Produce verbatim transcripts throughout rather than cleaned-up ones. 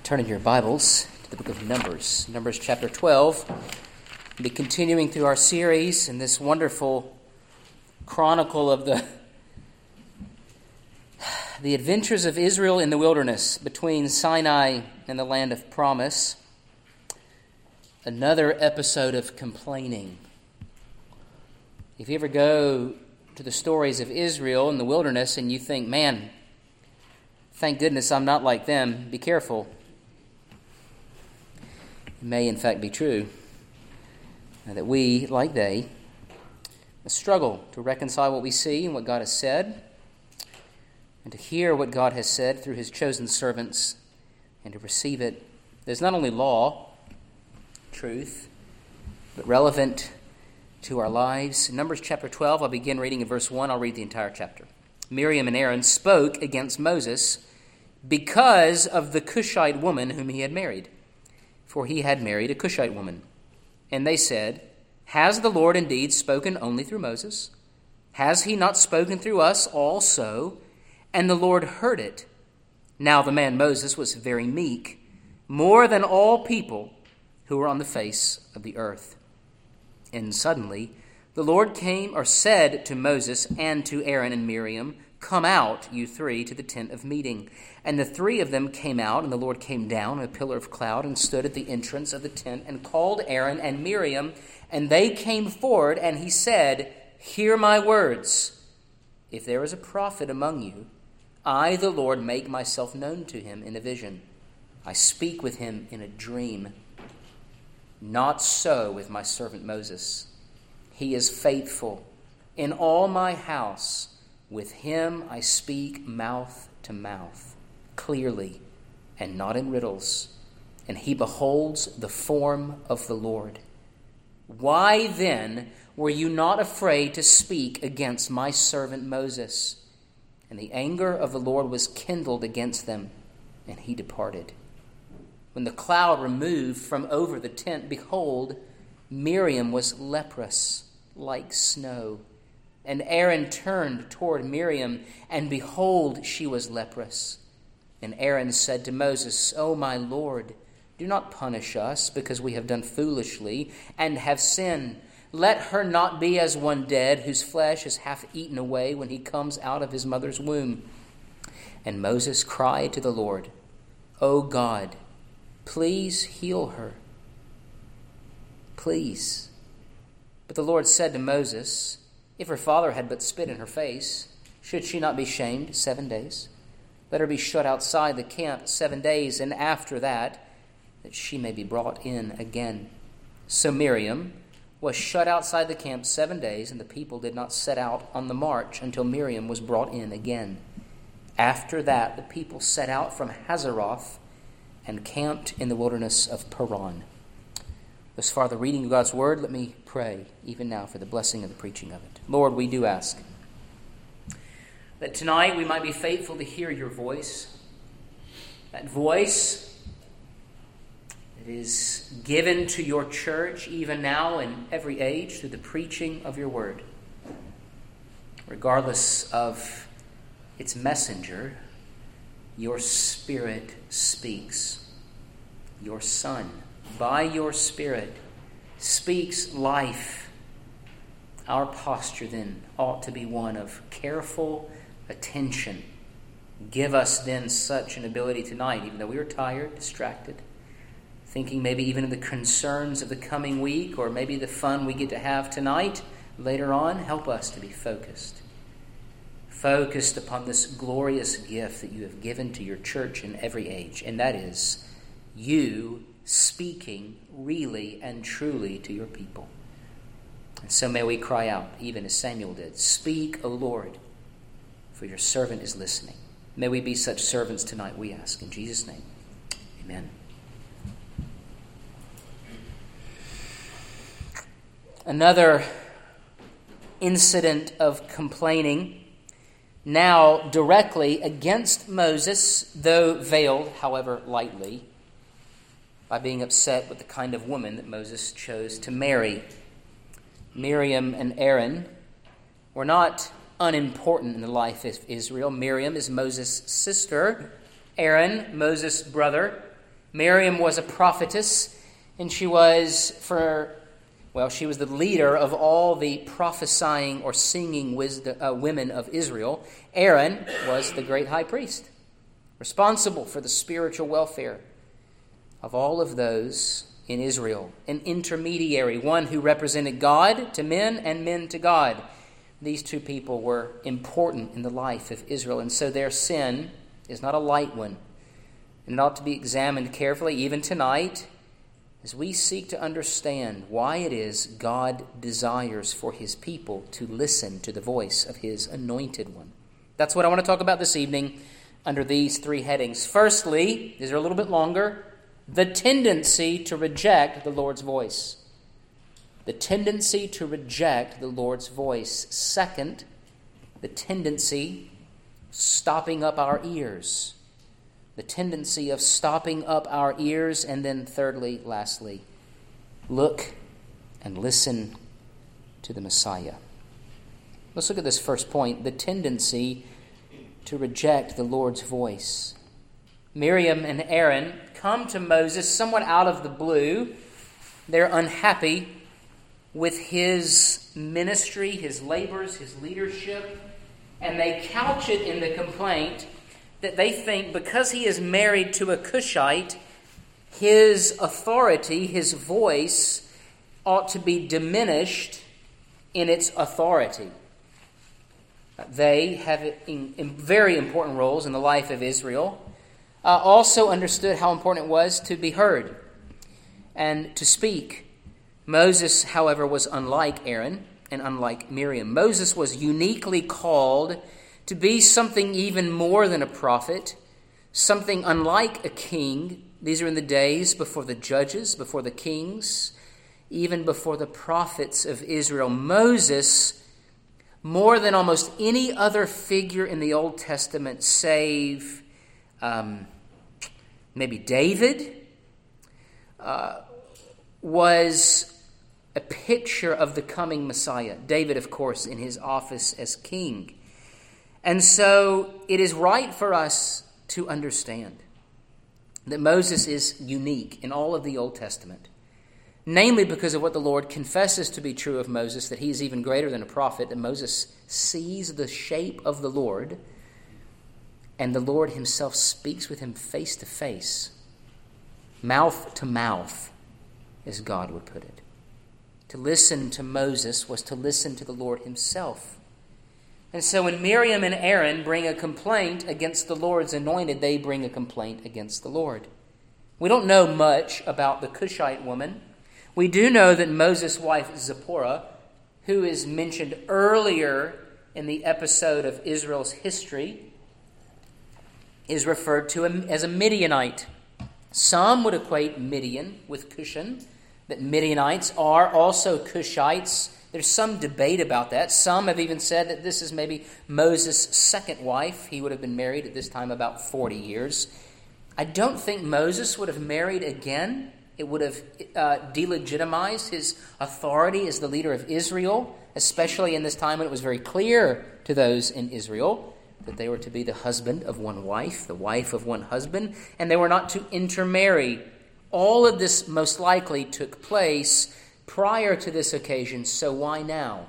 Turn in your Bibles to the book of Numbers, Numbers chapter twelve. We'll be continuing through our series in this wonderful chronicle of the, the adventures of Israel in the wilderness between Sinai and the land of promise. Another episode of complaining. If you ever go to the stories of Israel in the wilderness and you think, man, thank goodness I'm not like them, be careful. It may in fact be true that we, like they, struggle to reconcile what we see and what God has said, and to hear what God has said through his chosen servants, and to receive it. There's not only law, truth, but relevant to our lives. In Numbers chapter twelve, I'll begin reading in verse one. I'll read the entire chapter. Miriam and Aaron spoke against Moses because of the Cushite woman whom he had married, for he had married a Cushite woman. And they said, "Has the Lord indeed spoken only through Moses? Has he not spoken through us also?" And the Lord heard it. Now the man Moses was very meek, more than all people who were on the face of the earth. And suddenly the Lord came or said to Moses and to Aaron and Miriam, "Come out, you three, to the tent of meeting." And the three of them came out, and the Lord came down in a pillar of cloud and stood at the entrance of the tent and called Aaron and Miriam, and they came forward, and he said, "Hear my words. If there is a prophet among you, I, the Lord, make myself known to him in a vision. I speak with him in a dream. Not so with my servant Moses. He is faithful. In all my house, with him I speak mouth to mouth, clearly, and not in riddles, and he beholds the form of the Lord. Why then were you not afraid to speak against my servant Moses?" And the anger of the Lord was kindled against them, and he departed. When the cloud removed from over the tent, behold, Miriam was leprous like snow. And Aaron turned toward Miriam, and behold, she was leprous. And Aaron said to Moses, "O my Lord, do not punish us, because we have done foolishly and have sinned. Let her not be as one dead, whose flesh is half eaten away when he comes out of his mother's womb." And Moses cried to the Lord, "O God, please heal her. Please." But the Lord said to Moses, "If her father had but spit in her face, should she not be shamed seven days? Let her be shut outside the camp seven days, and after that, that she may be brought in again." So Miriam was shut outside the camp seven days, and the people did not set out on the march until Miriam was brought in again. After that, the people set out from Hazeroth and camped in the wilderness of Paran. Thus far, the reading of God's word. Let me pray, even now, for the blessing of the preaching of it. Lord, we do ask that tonight we might be faithful to hear your voice, that voice that is given to your church even now in every age through the preaching of your word. Regardless of its messenger, your Spirit speaks. Your Son, by your Spirit, speaks life. Our posture then ought to be one of careful attention. Give us then such an ability tonight, even though we are tired, distracted, thinking maybe even of the concerns of the coming week, or maybe the fun we get to have tonight, later on. Help us to be focused. Focused upon this glorious gift that you have given to your church in every age, and that is you speaking really and truly to your people. And so may we cry out, even as Samuel did, "Speak, O Lord, for your servant is listening." May we be such servants tonight, we ask. In Jesus' name, amen. Another incident of complaining, now directly against Moses, though veiled, however, lightly, by being upset with the kind of woman that Moses chose to marry. Miriam and Aaron were not unimportant in the life of Israel. Miriam is Moses' sister, Aaron, Moses' brother. Miriam was a prophetess, and she was for, well, she was the leader of all the prophesying or singing wisdom, uh, women of Israel. Aaron was the great high priest, responsible for the spiritual welfare of all of those in Israel, an intermediary, one who represented God to men and men to God. These two people were important in the life of Israel, and so their sin is not a light one, and it ought to be examined carefully even tonight as we seek to understand why it is God desires for his people to listen to the voice of his anointed one. That's what I want to talk about this evening under these three headings. Firstly, these are a little bit longer, the tendency to reject the Lord's voice. The tendency to reject the Lord's voice. Second, the tendency stopping up our ears. The tendency of stopping up our ears. And then thirdly, lastly, look and listen to the Messiah. Let's look at this first point, the tendency to reject the Lord's voice. Miriam and Aaron come to Moses somewhat out of the blue. They're unhappy with his ministry, his labors, his leadership, and they couch it in the complaint that they think because he is married to a Cushite, his authority, his voice, ought to be diminished in its authority. They have in, in very important roles in the life of Israel. Uh, also understood how important it was to be heard and to speak. Moses, however, was unlike Aaron and unlike Miriam. Moses was uniquely called to be something even more than a prophet, something unlike a king. These are in the days before the judges, before the kings, even before the prophets of Israel. Moses, more than almost any other figure in the Old Testament, save um, maybe David, uh, was a picture of the coming Messiah. David, of course, in his office as king. And so it is right for us to understand that Moses is unique in all of the Old Testament, namely because of what the Lord confesses to be true of Moses, that he is even greater than a prophet, that Moses sees the shape of the Lord, and the Lord himself speaks with him face to face, mouth to mouth, as God would put it. To listen to Moses was to listen to the Lord himself. And so when Miriam and Aaron bring a complaint against the Lord's anointed, they bring a complaint against the Lord. We don't know much about the Cushite woman. We do know that Moses' wife Zipporah, who is mentioned earlier in the episode of Israel's history, is referred to as a Midianite. Some would equate Midian with Cushan, that Midianites are also Cushites. There's some debate about that. Some have even said that this is maybe Moses' second wife. He would have been married at this time about forty years. I don't think Moses would have married again. It would have uh, delegitimized his authority as the leader of Israel, especially in this time when it was very clear to those in Israel that they were to be the husband of one wife, the wife of one husband, and they were not to intermarry. All of this most likely took place prior to this occasion, so why now?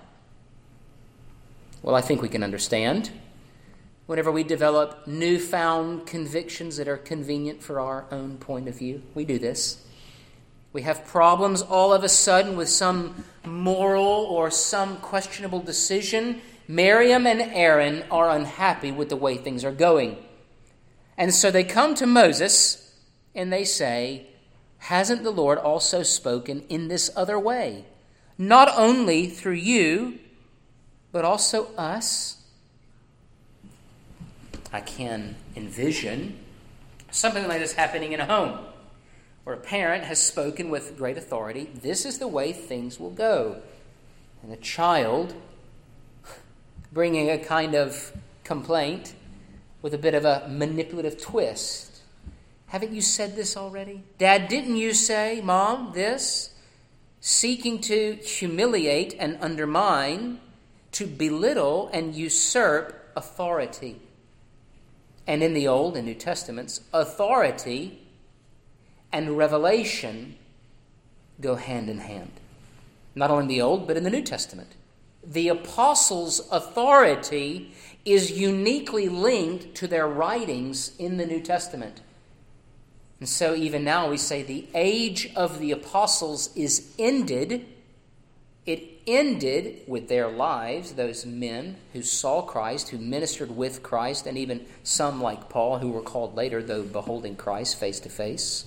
Well, I think we can understand. Whenever we develop newfound convictions that are convenient for our own point of view, we do this. We have problems all of a sudden with some moral or some questionable decision. Miriam and Aaron are unhappy with the way things are going. And so they come to Moses and they say, hasn't the Lord also spoken in this other way? Not only through you, but also us. I can envision something like this happening in a home, where a parent has spoken with great authority, this is the way things will go. And a child bringing a kind of complaint with a bit of a manipulative twist. Haven't you said this already? Dad, didn't you say, Mom, this? Seeking to humiliate and undermine, to belittle and usurp authority. And in the Old and New Testaments, authority and revelation go hand in hand. Not only in the Old, but in the New Testament. The apostles' authority is uniquely linked to their writings in the New Testament. And so even now we say the age of the apostles is ended. It ended with their lives, those men who saw Christ, who ministered with Christ, and even some like Paul who were called later, though beholding Christ face to face.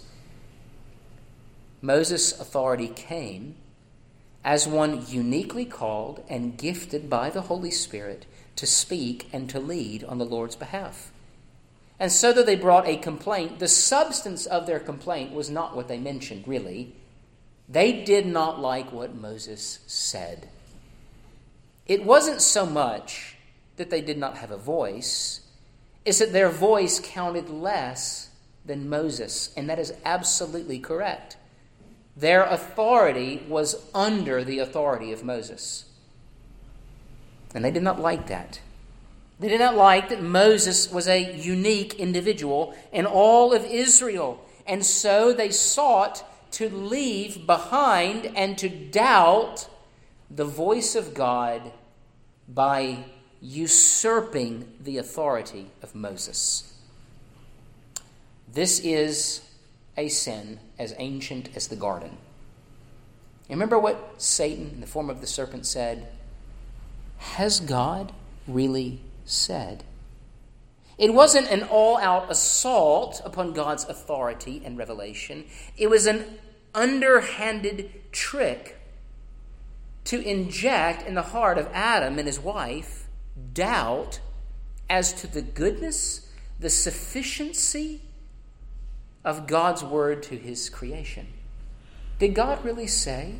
Moses' authority came as one uniquely called and gifted by the Holy Spirit to speak and to lead on the Lord's behalf. And so that they brought a complaint, the substance of their complaint was not what they mentioned, really. They did not like what Moses said. It wasn't so much that they did not have a voice, it's that their voice counted less than Moses, and that is absolutely correct. Their authority was under the authority of Moses. And they did not like that. They did not like that Moses was a unique individual in all of Israel. And so they sought to leave behind and to doubt the voice of God by usurping the authority of Moses. This is a sin as ancient as the garden. Remember what Satan, in the form of the serpent, said? Has God really said? It wasn't an all-out assault upon God's authority and revelation. It was an underhanded trick to inject in the heart of Adam and his wife doubt as to the goodness, the sufficiency of God's word to his creation. Did God really say?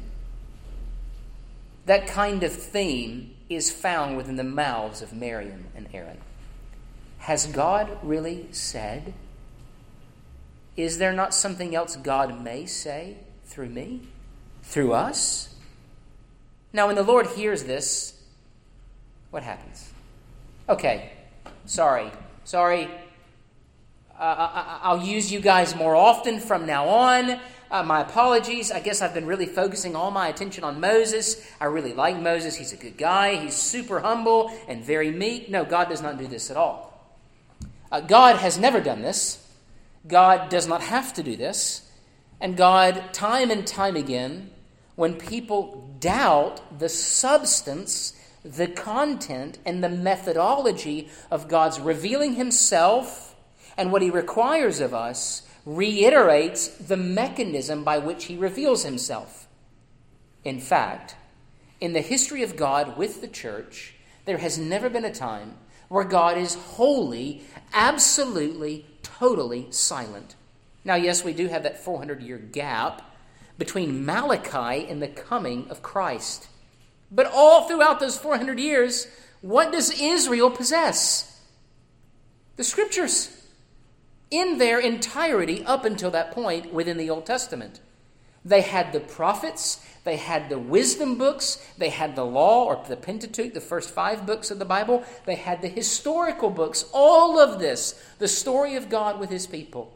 That kind of theme is found within the mouths of Miriam and Aaron. Has God really said? Is there not something else God may say through me? Through us? Now, when the Lord hears this, what happens? Okay, sorry, sorry. Uh, I, I'll use you guys more often from now on. Uh, my apologies. I guess I've been really focusing all my attention on Moses. I really like Moses. He's a good guy. He's super humble and very meek. No, God does not do this at all. Uh, God has never done this. God does not have to do this. And God, time and time again, when people doubt the substance, the content, and the methodology of God's revealing himself and what he requires of us, reiterates the mechanism by which he reveals himself. In fact, in the history of God with the church, there has never been a time where God is wholly, absolutely, totally silent. Now, yes, we do have that four hundred year gap between Malachi and the coming of Christ. But all throughout those four hundred years, what does Israel possess? The Scriptures. In their entirety up until that point within the Old Testament. They had the prophets, they had the wisdom books, they had the law or the Pentateuch, the first five books of the Bible, they had the historical books, all of this, the story of God with his people.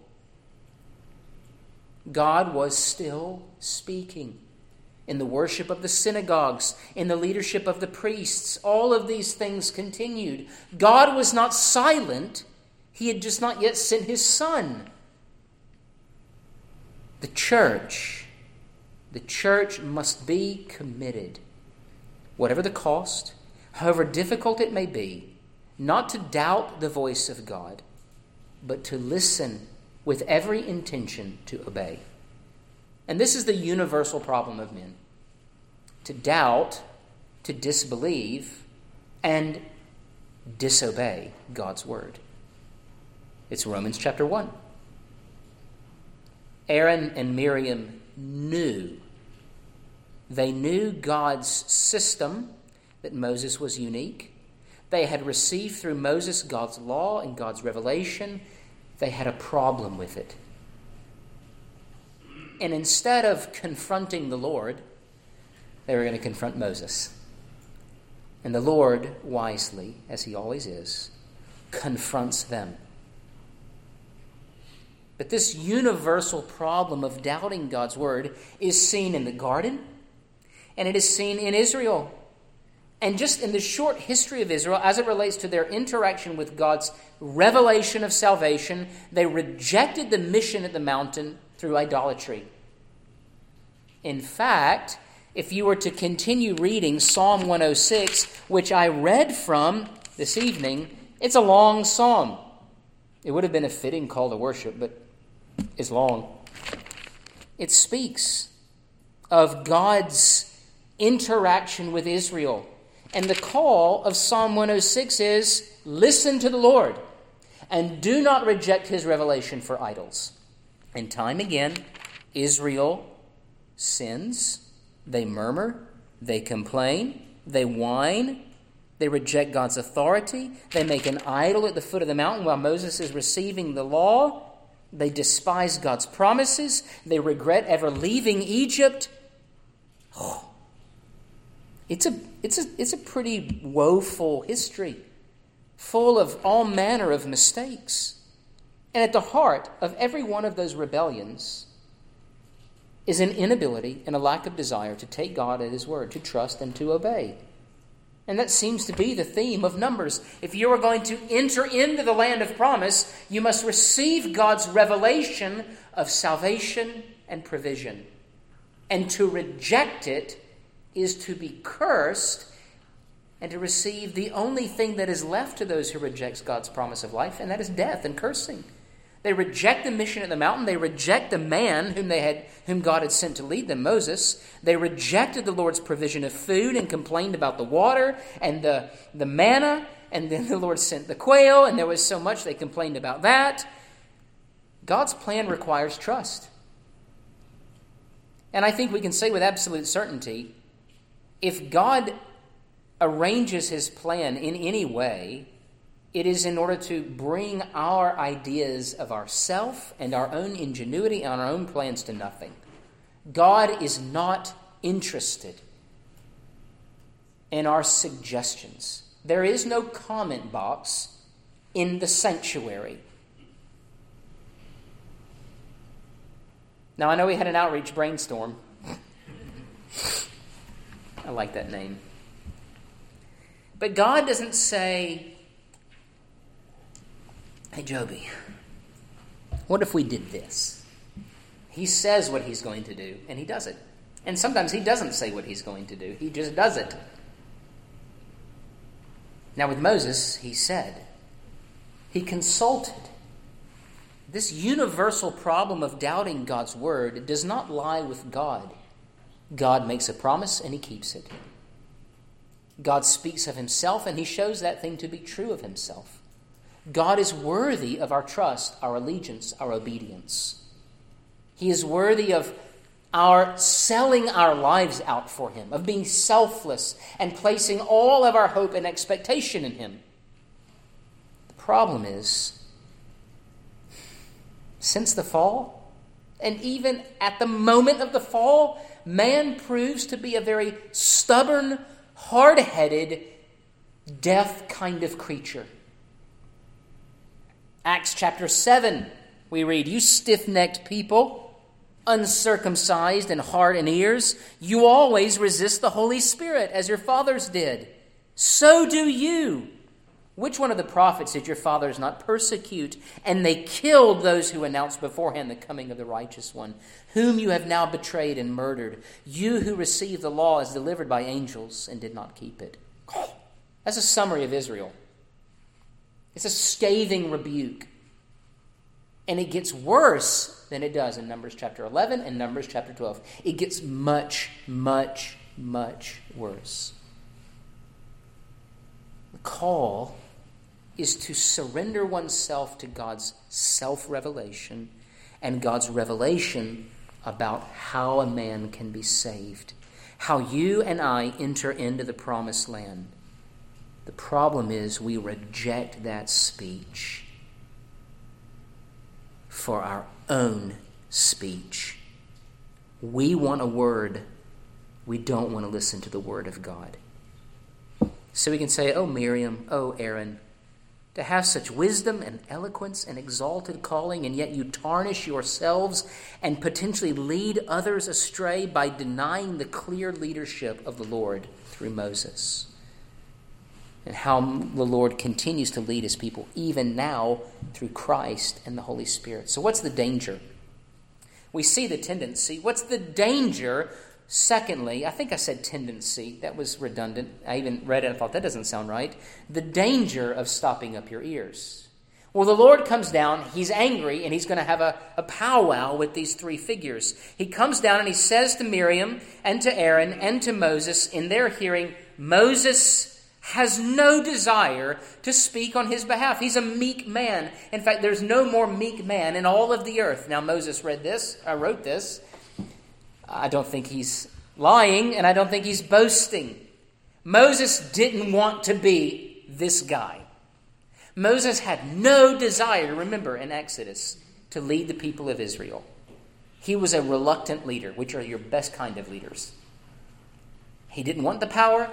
God was still speaking in the worship of the synagogues, in the leadership of the priests. All of these things continued. God was not silent. He had just not yet sent his Son. The church, the church must be committed, whatever the cost, however difficult it may be, not to doubt the voice of God, but to listen with every intention to obey. And this is the universal problem of men. To doubt, to disbelieve, and disobey God's word. It's Romans chapter one. Aaron and Miriam knew. They knew God's system, that Moses was unique. They had received through Moses God's law and God's revelation. They had a problem with it. And instead of confronting the Lord, they were going to confront Moses. And the Lord, wisely, as he always is, confronts them. But this universal problem of doubting God's word is seen in the garden, and it is seen in Israel. And just in the short history of Israel, as it relates to their interaction with God's revelation of salvation, they rejected the mission at the mountain through idolatry. In fact, if you were to continue reading Psalm one oh six, which I read from this evening, it's a long psalm. It would have been a fitting call to worship, but it's long. It speaks of God's interaction with Israel. And the call of Psalm one oh six is, listen to the Lord and do not reject his revelation for idols. And time again, Israel sins, they murmur, they complain, they whine, they reject God's authority, they make an idol at the foot of the mountain while Moses is receiving the law, they despise God's promises, they regret ever leaving Egypt. Oh. It's a, it's a, it's a pretty woeful history, full of all manner of mistakes. And at the heart of every one of those rebellions is an inability and a lack of desire to take God at his word, to trust and to obey. And that seems to be the theme of Numbers. If you are going to enter into the land of promise, you must receive God's revelation of salvation and provision. And to reject it is to be cursed and to receive the only thing that is left to those who reject God's promise of life, and that is death and cursing. They reject the mission at the mountain. They reject the man whom they had, whom God had sent to lead them, Moses. They rejected the Lord's provision of food and complained about the water and the, the manna, and then the Lord sent the quail, and there was so much they complained about that. God's plan requires trust. And I think we can say with absolute certainty, if God arranges his plan in any way, it is in order to bring our ideas of ourself and our own ingenuity and our own plans to nothing. God is not interested in our suggestions. There is no comment box in the sanctuary. Now, I know we had an outreach brainstorm. I like that name. But God doesn't say, hey, Joby, what if we did this? He says what he's going to do, and he does it. And sometimes he doesn't say what he's going to do. He just does it. Now with Moses, he said, he consulted. This universal problem of doubting God's word does not lie with God. God makes a promise and he keeps it. God speaks of himself and he shows that thing to be true of himself. God is worthy of our trust, our allegiance, our obedience. He is worthy of our selling our lives out for him, of being selfless and placing all of our hope and expectation in him. The problem is, since the fall, and even at the moment of the fall, man proves to be a very stubborn, hard-headed, deaf kind of creature. Acts chapter seven, we read, you stiff-necked people, uncircumcised in heart and ears, you always resist the Holy Spirit as your fathers did. So do you. Which one of the prophets did your fathers not persecute? And they killed those who announced beforehand the coming of the righteous one, whom you have now betrayed and murdered, you who received the law as delivered by angels and did not keep it. Oh, that's a summary of Israel. It's a scathing rebuke. And it gets worse than it does in Numbers chapter eleven and Numbers chapter twelve. It gets much, much, much worse. The call is to surrender oneself to God's self-revelation and God's revelation about how a man can be saved, how you and I enter into the promised land. The problem is we reject that speech for our own speech. We want a word. We don't want to listen to the word of God. So we can say, oh, Miriam, oh, Aaron, to have such wisdom and eloquence and exalted calling, and yet you tarnish yourselves and potentially lead others astray by denying the clear leadership of the Lord through Moses. And how the Lord continues to lead his people even now through Christ and the Holy Spirit. So what's the danger? We see the tendency. What's the danger? Secondly, I think I said tendency. That was redundant. I even read it and thought that doesn't sound right. The danger of stopping up your ears. Well, the Lord comes down. He's angry, and he's going to have a, a powwow with these three figures. He comes down and he says to Miriam and to Aaron and to Moses in their hearing, Moses has no desire to speak on his behalf. He's a meek man. In fact, there's no more meek man in all of the earth. Now, Moses read this. I wrote this. I don't think he's lying, and I don't think he's boasting. Moses didn't want to be this guy. Moses had no desire, remember in Exodus, to lead the people of Israel. He was a reluctant leader, which are your best kind of leaders. He didn't want the power.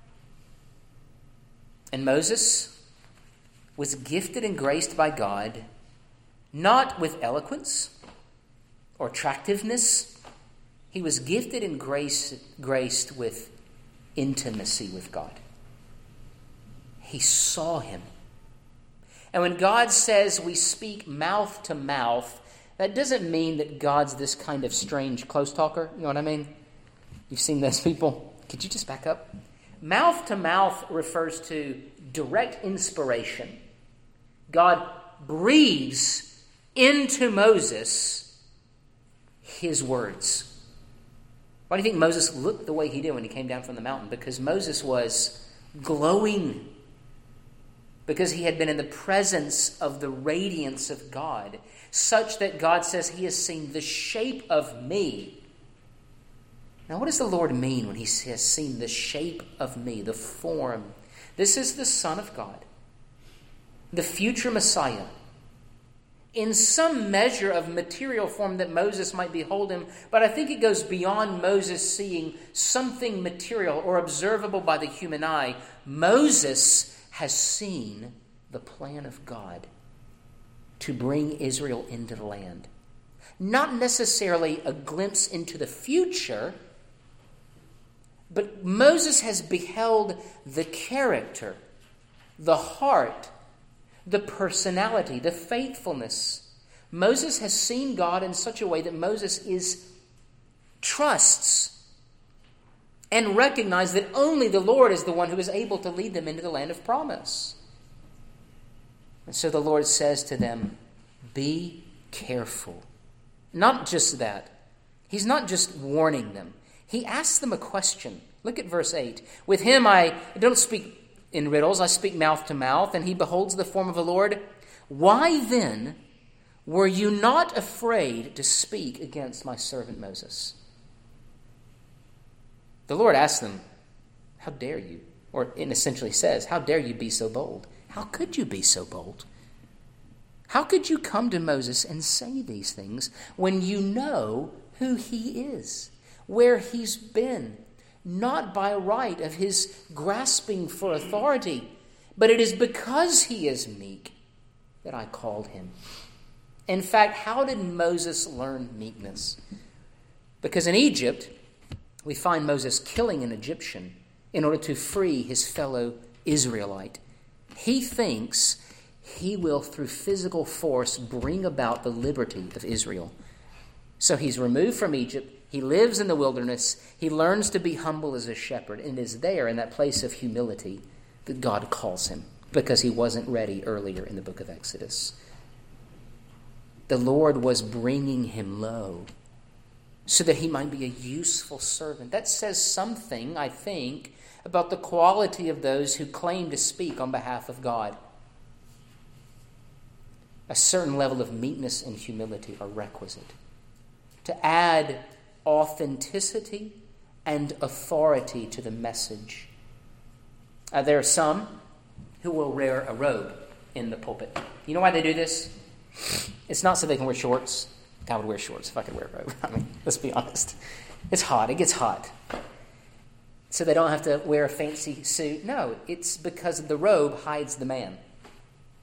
And Moses was gifted and graced by God, not with eloquence or attractiveness. He was gifted and grace, graced with intimacy with God. He saw him. And when God says we speak mouth to mouth, that doesn't mean that God's this kind of strange close talker. You know what I mean? You've seen those people. Could you just back up? Mouth to mouth refers to direct inspiration. God breathes into Moses his words. Why do you think Moses looked the way he did when he came down from the mountain? Because Moses was glowing. Because he had been in the presence of the radiance of God, such that God says he has seen the shape of me. Now, what does the Lord mean when he has seen the shape of me, the form? This is the Son of God, the future Messiah. In some measure of material form that Moses might behold him, but I think it goes beyond Moses seeing something material or observable by the human eye. Moses has seen the plan of God to bring Israel into the land. Not necessarily a glimpse into the future, but Moses has beheld the character, the heart, the personality, the faithfulness. Moses has seen God in such a way that Moses is trusts and recognizes that only the Lord is the one who is able to lead them into the land of promise. And so the Lord says to them, be careful. Not just that. He's not just warning them. He asks them a question. Look at verse eight. With him I don't speak in riddles, I speak mouth to mouth, and he beholds the form of the Lord. Why then were you not afraid to speak against my servant Moses? The Lord asks them, how dare you? Or it essentially says, how dare you be so bold? How could you be so bold? How could you come to Moses and say these things when you know who he is, where he's been? Not by right of his grasping for authority, but it is because he is meek that I called him. In fact, how did Moses learn meekness? Because in Egypt, we find Moses killing an Egyptian in order to free his fellow Israelite. He thinks he will, through physical force, bring about the liberty of Israel. So he's removed from Egypt. He lives in the wilderness. He learns to be humble as a shepherd, and is there in that place of humility that God calls him, because he wasn't ready earlier in the book of Exodus. The Lord was bringing him low so that he might be a useful servant. That says something, I think, about the quality of those who claim to speak on behalf of God. A certain level of meekness and humility are requisite to add authenticity and authority to the message. Uh, there are some who will wear a robe in the pulpit. You know why they do this? It's not so they can wear shorts. I would wear shorts if I could wear a robe. I mean, let's be honest. It's hot. It gets hot. So they don't have to wear a fancy suit. No, it's because the robe hides the man.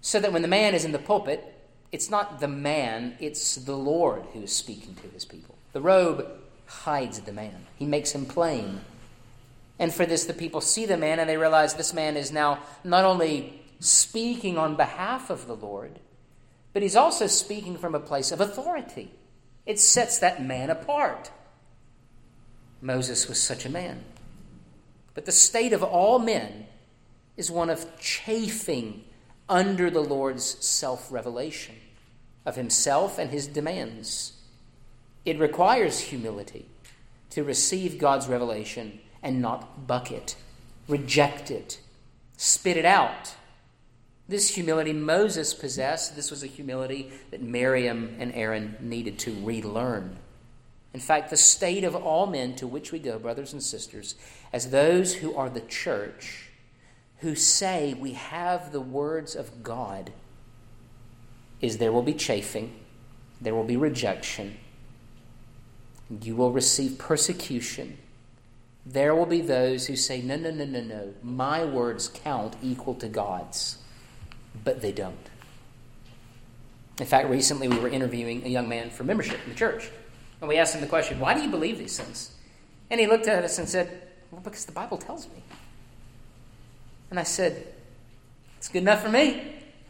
So that when the man is in the pulpit, it's not the man, it's the Lord who is speaking to his people. The robe hides the man. He makes him plain. And for this, the people see the man and they realize this man is now not only speaking on behalf of the Lord, but he's also speaking from a place of authority. It sets that man apart. Moses was such a man. But the state of all men is one of chafing under the Lord's self-revelation of himself and his demands. It requires humility to receive God's revelation and not buck it, reject it, spit it out. This humility Moses possessed. This was a humility that Miriam and Aaron needed to relearn. In fact, the state of all men to which we go, brothers and sisters, as those who are the church, who say we have the words of God, is there will be chafing, there will be rejection, you will receive persecution. There will be those who say, no, no, no, no, no, my words count equal to God's, but they don't. In fact, recently we were interviewing a young man for membership in the church, and we asked him the question, why do you believe these things? And he looked at us and said, well, because the Bible tells me. And I said, it's good enough for me.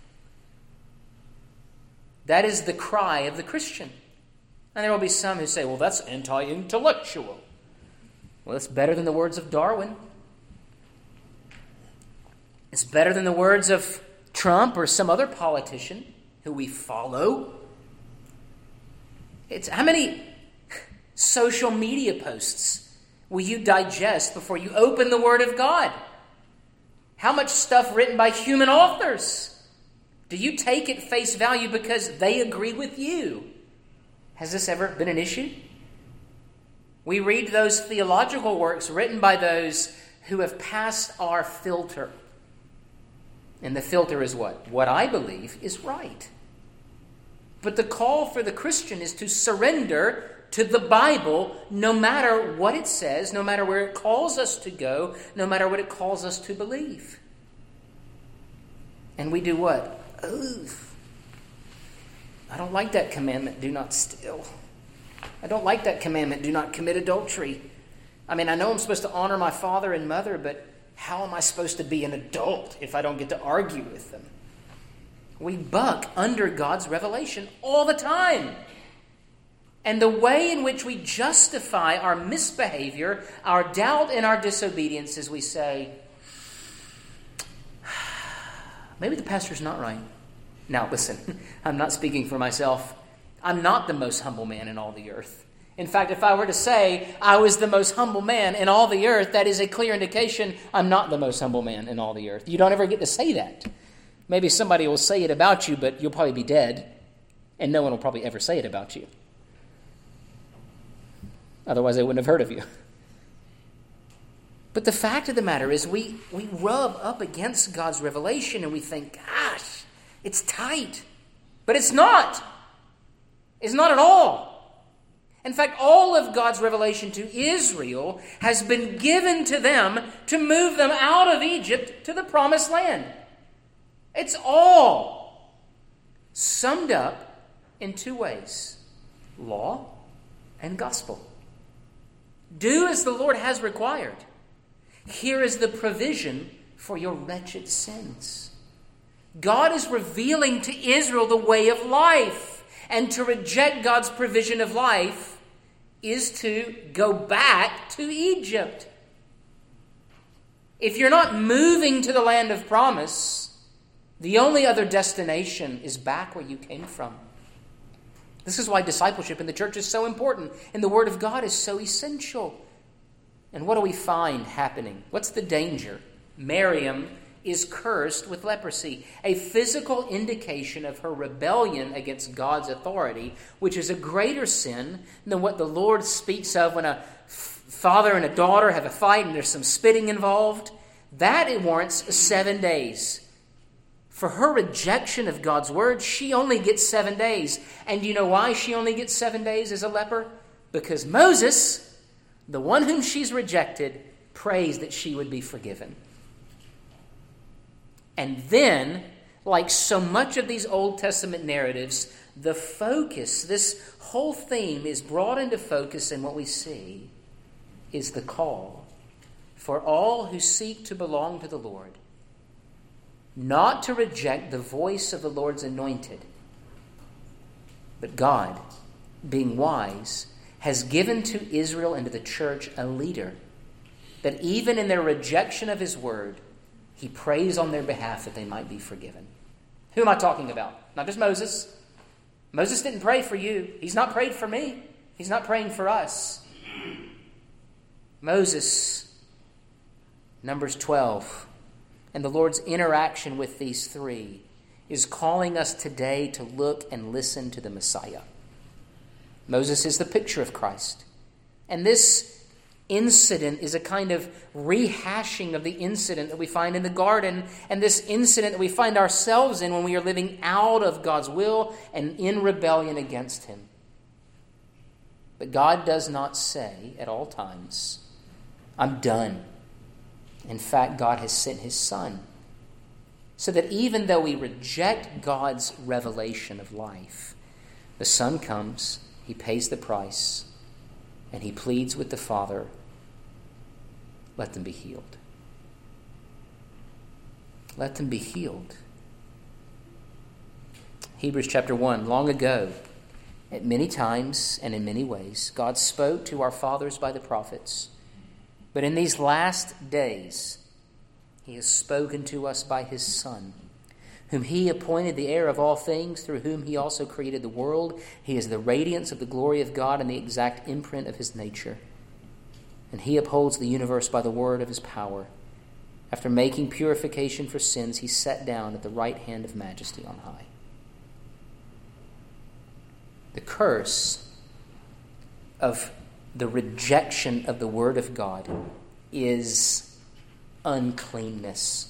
That is the cry of the Christian. And there will be some who say, well, that's anti-intellectual. Well, it's better than the words of Darwin. It's better than the words of Trump or some other politician who we follow. It's how many social media posts will you digest before you open the Word of God? How much stuff written by human authors? Do you take at face value because they agree with you? Has this ever been an issue? We read those theological works written by those who have passed our filter. And the filter is what? What I believe is right. But the call for the Christian is to surrender to the Bible no matter what it says, no matter where it calls us to go, no matter what it calls us to believe. And we do what? Oh, I don't like that commandment, do not steal. I don't like that commandment, do not commit adultery. I mean, I know I'm supposed to honor my father and mother, but how am I supposed to be an adult if I don't get to argue with them? We buck under God's revelation all the time. And the way in which we justify our misbehavior, our doubt, and our disobedience is we say, maybe the pastor's not right. Now, listen, I'm not speaking for myself. I'm not the most humble man in all the earth. In fact, if I were to say I was the most humble man in all the earth, that is a clear indication I'm not the most humble man in all the earth. You don't ever get to say that. Maybe somebody will say it about you, but you'll probably be dead, and no one will probably ever say it about you. Otherwise, they wouldn't have heard of you. But the fact of the matter is we, we rub up against God's revelation and we think, gosh, it's tight. But it's not. It's not at all. In fact, all of God's revelation to Israel has been given to them to move them out of Egypt to the promised land. It's all summed up in two ways: law and gospel. Do as the Lord has required. Here is the provision for your wretched sins. God is revealing to Israel the way of life. And to reject God's provision of life is to go back to Egypt. If you're not moving to the land of promise, the only other destination is back where you came from. This is why discipleship in the church is so important, and the Word of God is so essential. And what do we find happening? What's the danger? Miriam is cursed with leprosy, a physical indication of her rebellion against God's authority, which is a greater sin than what the Lord speaks of when a father and a daughter have a fight and there's some spitting involved. That it warrants seven days. For her rejection of God's word, she only gets seven days. And you know why she only gets seven days as a leper? Because Moses, the one whom she's rejected, prays that she would be forgiven. And then like so much of these Old Testament narratives, the focus, this whole theme is brought into focus, and what we see is the call for all who seek to belong to the Lord, not to reject the voice of the Lord's anointed, but God, being wise, has given to Israel and to the church a leader that even in their rejection of his word, he prays on their behalf that they might be forgiven. Who am I talking about? Not just Moses. Moses didn't pray for you. He's not prayed for me. He's not praying for us. Moses, Numbers twelve, and the Lord's interaction with these three is calling us today to look and listen to the Messiah. Moses is the picture of Christ. And this incident is a kind of rehashing of the incident that we find in the garden, and this incident that we find ourselves in when we are living out of God's will and in rebellion against him. But God does not say at all times, I'm done. In fact, God has sent his Son, so that even though we reject God's revelation of life, the Son comes, he pays the price, and he pleads with the Father, let them be healed. Let them be healed. Hebrews chapter one, long ago, at many times and in many ways, God spoke to our fathers by the prophets. But in these last days, he has spoken to us by his Son, whom he appointed the heir of all things, through whom he also created the world. He is the radiance of the glory of God and the exact imprint of his nature. And he upholds the universe by the word of his power. After making purification for sins, he sat down at the right hand of majesty on high. The curse of the rejection of the word of God is uncleanness.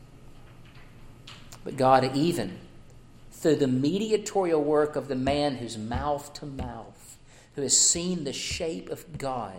But God, even through the mediatorial work of the man who's mouth to mouth, who has seen the shape of God,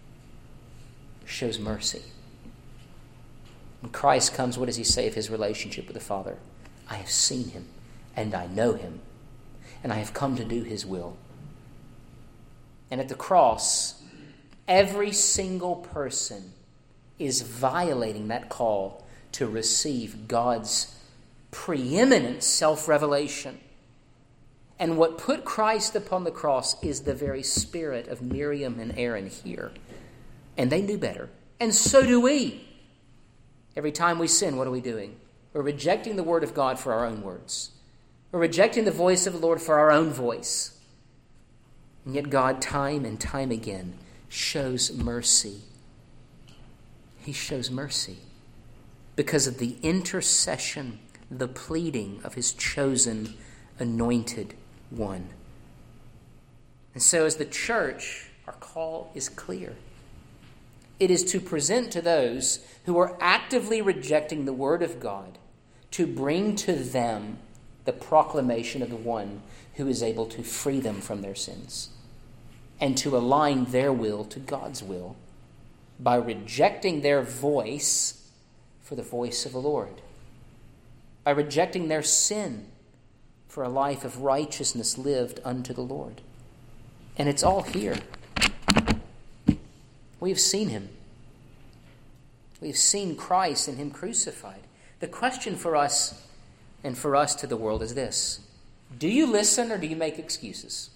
shows mercy. When Christ comes, what does he say of his relationship with the Father? I have seen him, and I know him, and I have come to do his will. And at the cross, every single person is violating that call to receive God's preeminent self-revelation. And what put Christ upon the cross is the very spirit of Miriam and Aaron here. And they knew better. And so do we. Every time we sin, what are we doing? We're rejecting the word of God for our own words. We're rejecting the voice of the Lord for our own voice. And yet God, time and time again, shows mercy. He shows mercy because of the intercession, the pleading of his chosen, anointed one. And so as the church, our call is clear. It is to present to those who are actively rejecting the word of God, to bring to them the proclamation of the one who is able to free them from their sins, and to align their will to God's will by rejecting their voice for the voice of the Lord, by rejecting their sin for a life of righteousness lived unto the Lord. And it's all here. We have seen him. We've seen Christ and him crucified. The question for us and for us to the world is this: do you listen or do you make excuses?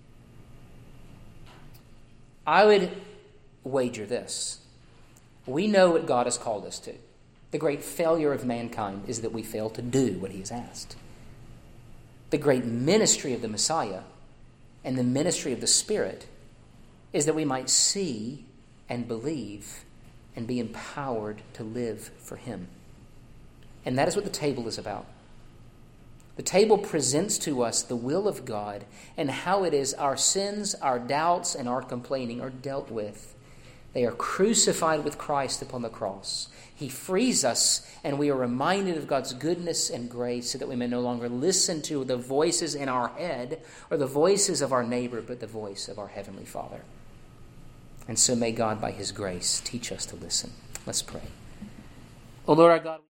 I would wager this. We know what God has called us to. The great failure of mankind is that we fail to do what he has asked. The great ministry of the Messiah and the ministry of the Spirit is that we might see and believe and be empowered to live for him. And that is what the table is about. The table presents to us the will of God and how it is our sins, our doubts, and our complaining are dealt with. They are crucified with Christ upon the cross. He frees us, and we are reminded of God's goodness and grace so that we may no longer listen to the voices in our head or the voices of our neighbor, but the voice of our Heavenly Father. And so may God, by his grace, teach us to listen. Let's pray. O Lord our God,